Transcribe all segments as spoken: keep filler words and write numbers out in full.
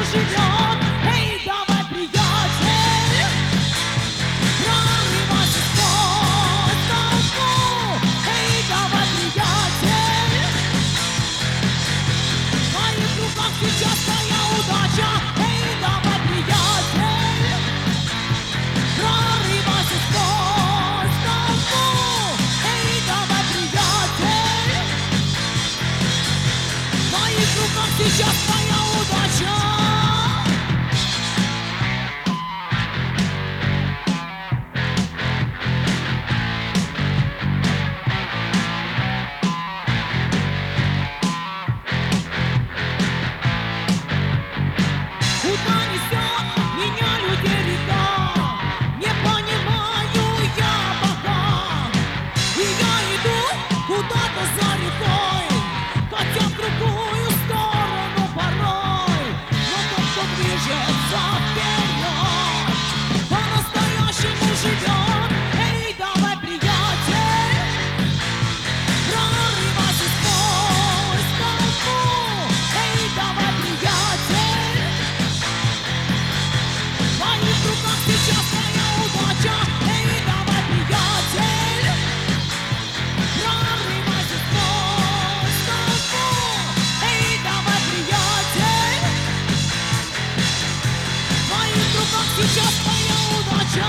живет. Эй, давай, приятель, прорывайся сквозь толпу. Эй, давай, приятель, в твоих руках сейчас твоя удача. Эй, давай, приятель, прорывайся сквозь толпу. Эй, давай, приятель, в твоих руках сейчас твоя удача. Куда несет меня людей река, не понимаю я пока. И я иду куда-то за рекой, хотя в другую сторону порой. Но тот, кто движется вперед, по-настоящему живет. Эй, давай, приятель, прорывайся сквозь толпу. Эй, давай, приятель, в твоих руках сейчас твоя удача. Эй, давай, приятель, прорывайся сквозь толпу. Эй, давай, приятель, в твоих руках сейчас твоя удача.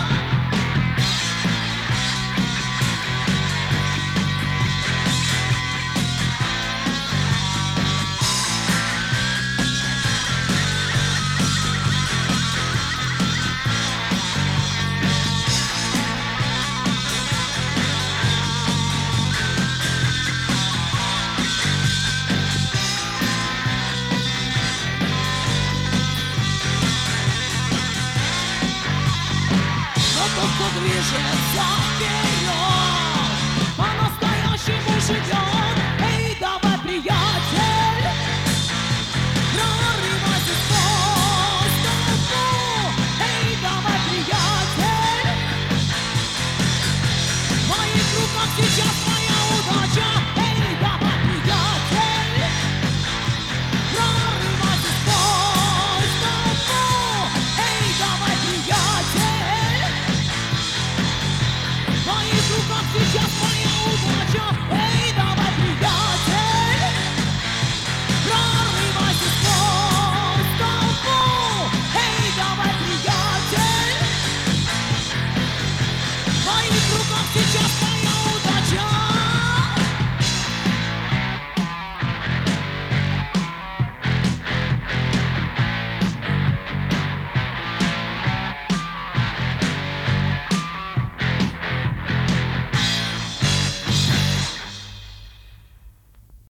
Но тот, кто движется вперед, по-настоящему живет. Эй, давай, приятель, прорывайся сквозь толпу. Эй, давай, приятель, в твоих руках сейчас твоя удача. Эй, давай, приятель, прорывайся сквозь толпу. Эй, давай, приятель, в твоих руках сейчас твоя удача. Эй,